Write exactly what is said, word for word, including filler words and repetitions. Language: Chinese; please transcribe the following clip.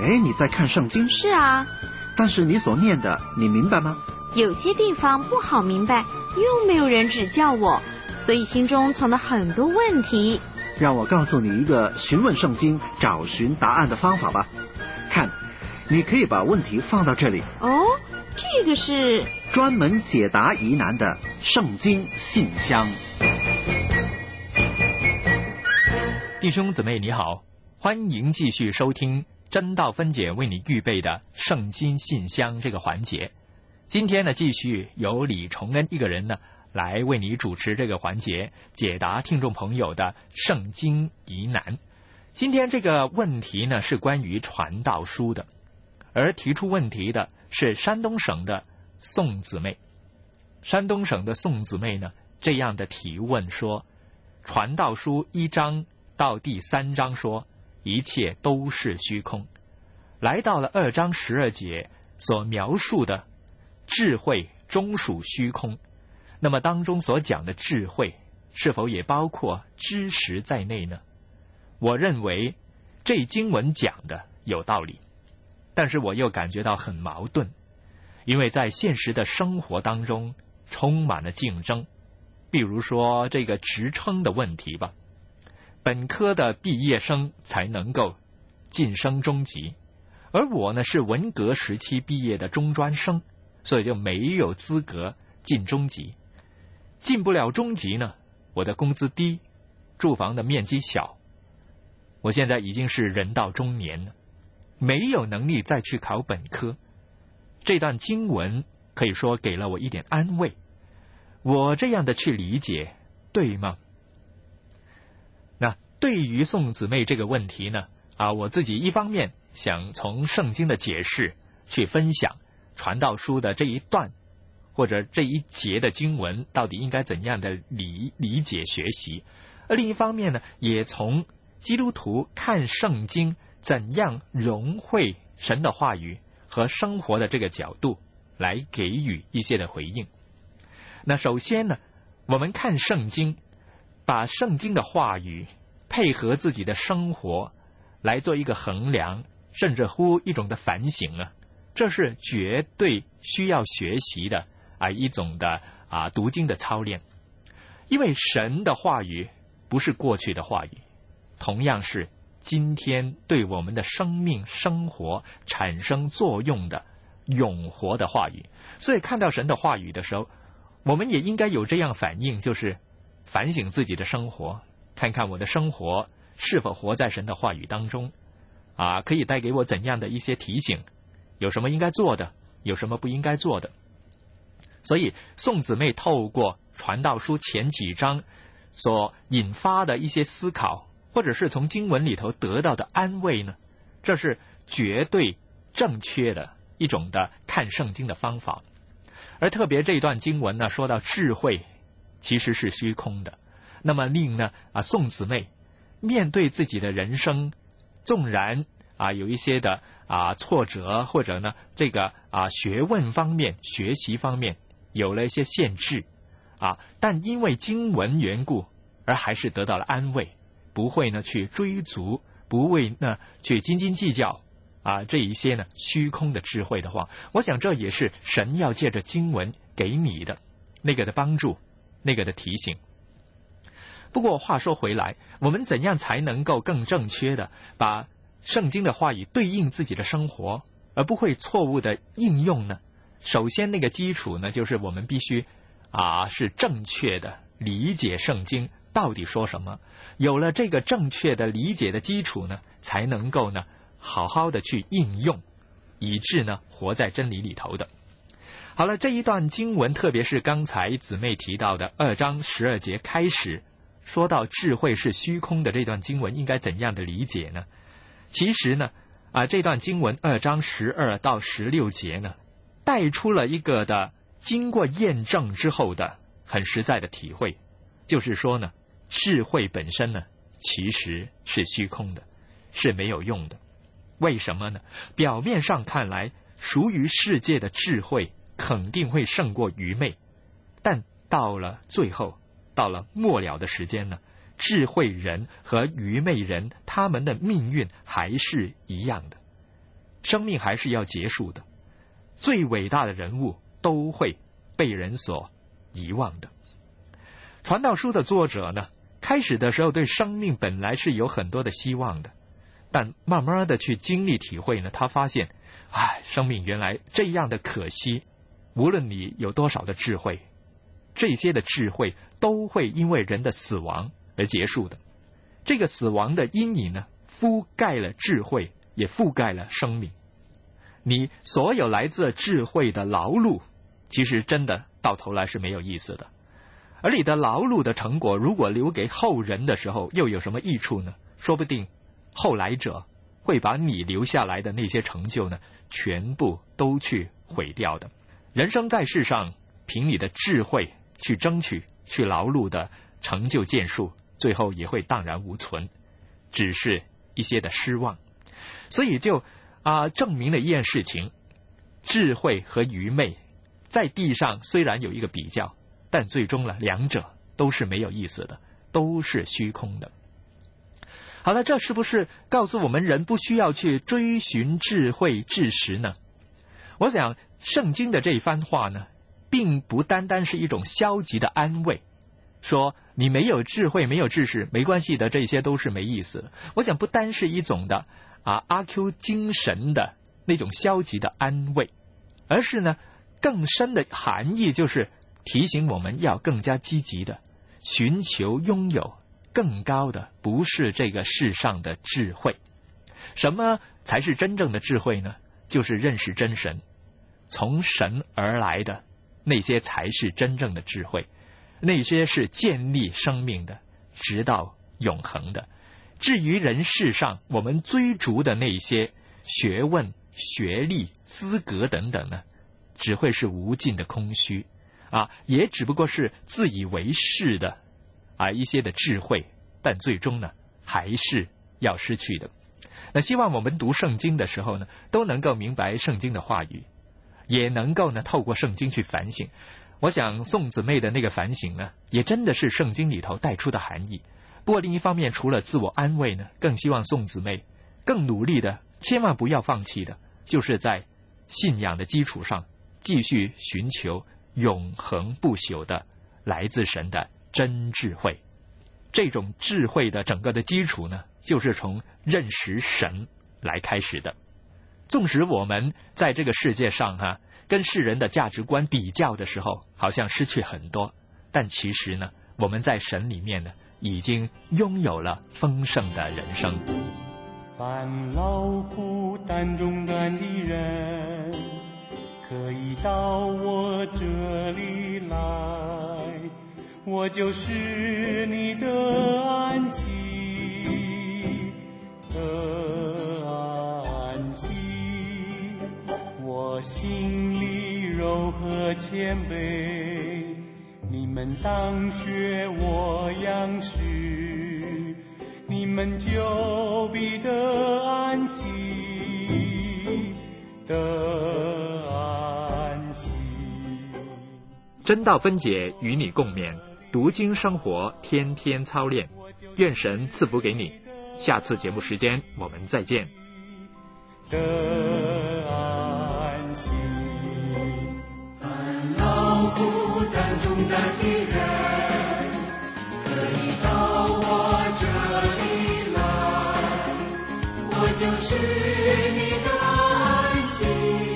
为你在看圣经。 是啊。 但是你所念的，你明白吗？ 有些地方不好明白，又没有人指教我，所以心中存了很多问题。 让我告诉你一个询问圣经、找寻答案的方法吧。看，你可以把问题放到这里。 哦，这个是专门解答疑难的圣经信箱。 弟兄姊妹你好，欢迎继续收听真道分解为你预备的圣经信箱这个环节。今天呢，继续由李崇恩一个人呢来为你主持这个环节，解答听众朋友的圣经疑难。今天这个问题呢是关于传道书的，而提出问题的是山东省的宋姊妹。山东省的宋姊妹呢这样的提问说，传道书一章到第三章说一切都是虚空，来到了二章十二节所描述的智慧终属虚空，那么当中所讲的智慧是否也包括知识在内呢？我认为这经文讲的有道理，但是我又感觉到很矛盾，因为在现实的生活当中充满了竞争。比如说这个职称的问题吧，本科的毕业生才能够晋升中级，而我呢是文革时期毕业的中专生，所以就没有资格进中级。进不了中级呢，我的工资低，住房的面积小，我现在已经是人到中年了，没有能力再去考本科。这段经文可以说给了我一点安慰，我这样的去理解对吗？那对于宋姊妹这个问题呢，啊，我自己一方面想从圣经的解释去分享传道书的这一段或者这一节的经文到底应该怎样的理理解学习，而另一方面呢，也从基督徒看圣经怎样融汇神的话语和生活的这个角度来给予一些的回应。那首先呢，我们看圣经，把圣经的话语配合自己的生活来做一个衡量，甚至乎一种的反省啊，这是绝对需要学习的啊一种的啊读经的操练。因为神的话语不是过去的话语，同样是今天对我们的生命生活产生作用的永活的话语。所以看到神的话语的时候，我们也应该有这样反应，就是反省自己的生活，看看我的生活是否活在神的话语当中啊，可以带给我怎样的一些提醒，有什么应该做的，有什么不应该做的。所以宋姊妹透过传道书前几章所引发的一些思考，或者是从经文里头得到的安慰呢，这是绝对正确的一种的看圣经的方法。而特别这一段经文呢，说到智慧其实是虚空的，那么令呢啊宋姊妹面对自己的人生，纵然啊有一些的啊挫折，或者呢这个啊学问方面学习方面有了一些限制啊，但因为经文缘故而还是得到了安慰，不会呢去追逐，不会呢去斤斤计较啊这一些呢虚空的智慧的话，我想这也是神要借着经文给你的那个的帮助，那个的提醒。不过话说回来，我们怎样才能够更正确的把圣经的话语对应自己的生活，而不会错误的应用呢？首先那个基础呢，就是我们必须啊是正确的理解圣经到底说什么。有了这个正确的理解的基础呢，才能够呢好好的去应用，以致呢活在真理里头的。好了，这一段经文，特别是刚才姊妹提到的二章十二节开始说到智慧是虚空的这段经文，应该怎样的理解呢？其实呢啊这段经文二章十二到十六节呢，带出了一个的经过验证之后的很实在的体会，就是说呢，智慧本身呢其实是虚空的，是没有用的。为什么呢？表面上看来，属于世界的智慧肯定会胜过愚昧，但到了最后，到了末了的时间呢，智慧人和愚昧人他们的命运还是一样的。 生命还是要结束的，最伟大的人物都会被人所遗忘的。传道书的作者呢，开始的时候对生命本来是有很多的希望的，但慢慢的去经历体会呢，他发现，哎，生命原来这样的可惜。无论你有多少的智慧，这些的智慧都会因为人的死亡而结束的。这个死亡的阴影呢，覆盖了智慧，也覆盖了生命。你所有来自智慧的劳碌，其实真的到头来是没有意思的。而你的劳碌的成果，如果留给后人的时候，又有什么益处呢？说不定后来者会把你留下来的那些成就呢，全部都去毁掉的。人生在世上，凭你的智慧去争取、去劳碌的成就建树，最后也会荡然无存，只是一些的失望。所以就啊、呃，证明了一件事情：智慧和愚昧在地上虽然有一个比较，但最终呢，两者都是没有意思的，都是虚空的。好了，这是不是告诉我们人不需要去追寻智慧知识呢？我想圣经的这一番话呢，并不单单是一种消极的安慰，说你没有智慧没有知识没关系的，这些都是没意思的。我想不单是一种的啊阿 Q 精神的那种消极的安慰，而是呢更深的含义，就是提醒我们要更加积极的寻求拥有更高的，不是这个世上的智慧。什么才是真正的智慧呢？就是认识真神，从神而来的那些才是真正的智慧，那些是建立生命的，直到永恒的。至于人世上我们追逐的那些学问、学历、资格等等呢，只会是无尽的空虚啊，也只不过是自以为是的啊一些的智慧，但最终呢还是要失去的。那希望我们读圣经的时候呢，都能够明白圣经的话语，也能够呢透过圣经去反省。我想宋姊妹的那个反省呢，也真的是圣经里头带出的含义。不过另一方面，除了自我安慰呢，更希望宋姊妹更努力的，千万不要放弃的，就是在信仰的基础上继续寻求永恒不朽的来自神的真智慧。这种智慧的整个的基础呢，就是从认识神来开始的。纵使我们在这个世界上哈、啊，跟世人的价值观比较的时候，好像失去很多，但其实呢，我们在神里面呢，已经拥有了丰盛的人生。 烦劳苦担重担的人，可以到我这里来，我就是你的安息的安息。我心里柔和谦卑，你们当学我样式，你们就必得安息的安息。 真道分解与你共勉，读经生活，天天操练，愿神赐福给你。下次节目时间我们再见。 的安息，烦劳苦担重担的人，可以到我这里来，我就是你的安息。